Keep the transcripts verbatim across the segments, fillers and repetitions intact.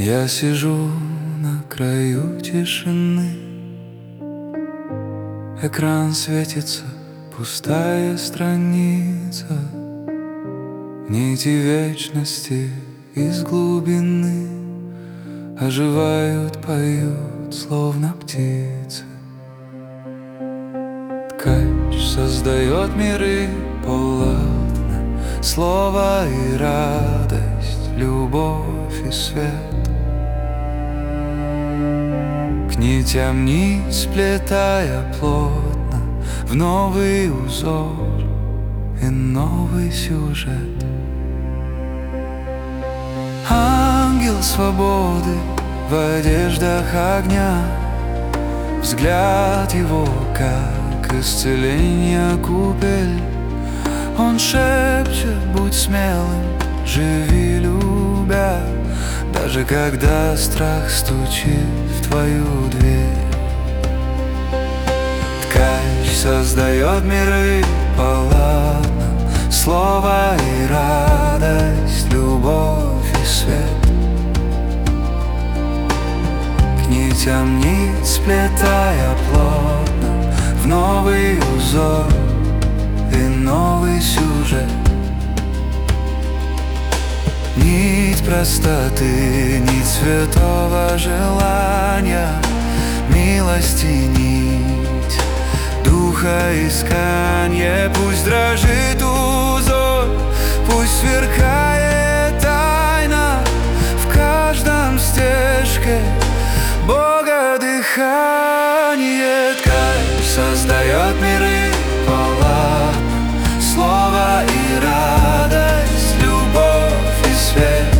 Я сижу на краю тишины, экран светится, пустая страница. Нити вечности из глубины оживают, поют, словно птицы. Ткач создает миры полотна, слово и радость, любовь и свет. К нитям нить сплетая плотно в новый узор и новый сюжет. Ангел свободы в одеждах огня, взгляд его, как исцеление купель. Он шепчет: будь смелым, живи любя, даже когда страх стучит в твою дверь. Ткач создает миры полотна, слово и радость, любовь и свет. К нитям нить сплетая плотно в новый узор и новый сюжет. Нить простоты, нить святого желания, милости нить, духа искания. Пусть дрожит узор, пусть сверкает тайна в каждом стежке Бога дыхание. Ткач создает миры полотна, слово и радость, любовь и свет.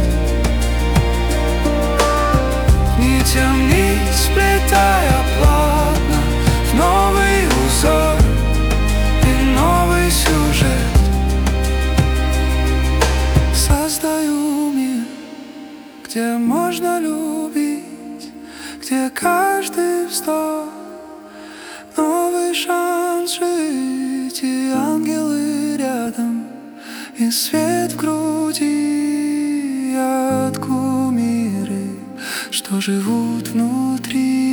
Нитям нить сплетая плотно в новый узор и новый сюжет. Создаю мир, где можно любить, где каждый вздох новый шанс жить, и ангелы рядом, и свет в груди от кумиры, что живут внутри.